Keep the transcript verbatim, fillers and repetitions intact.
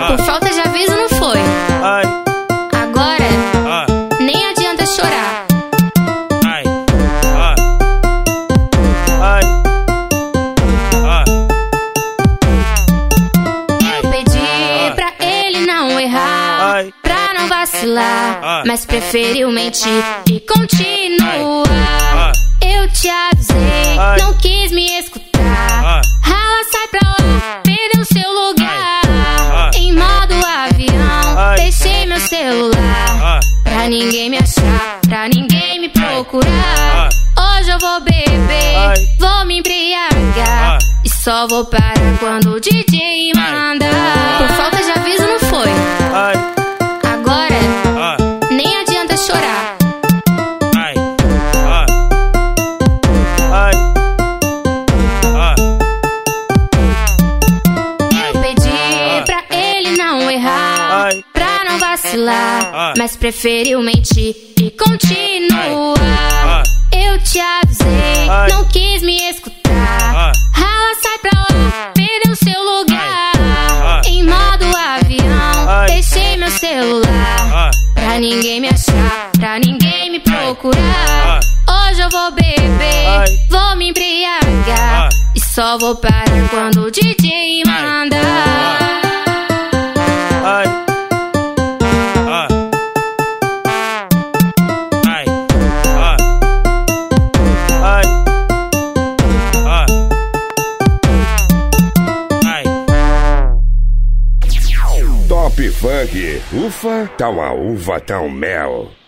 Por falta de aviso não foi. Ai, Agora, ah, nem adianta chorar. ai, ah, ai, ah, Eu pedi pra ele não errar, ai, pra não vacilar, Ah. mas preferiu mentir e continuar. ah, Eu te avisei, Ai. não quis me escutar. ah, Rala, sai pra lá, perdeu seu lugar. Ah. Em modo avião, Ai. deixei meu celular ah, pra ninguém me achar, pra ninguém me procurar. Ah. Hoje eu vou beber, Ai. vou me embriagar Ah. e só vou parar quando o D J mandar. Por falta de aviso não foi. ai, Agora, ah, nem adianta chorar. ai, ah, ai, ah, Eu pedi pra ele não errar, ai, pra não vacilar, Ah. mas preferiu mentir e continuar. ah, Eu te avisei, Ai. não quis me escutar. ah, Rala, sai pra lá, perdeu seu lugar. Ah. Em modo avião, Ai. deixei meu celular ah, pra ninguém me achar, pra ninguém me procurar. Hoje eu vou beber, Ai. vou me embriagar Ah. e só vou parar quando o D J mandar. ai, ah, ai, ah, ai, ah, ai. Top Funk. Ufa, tá uma uva, tá um mel.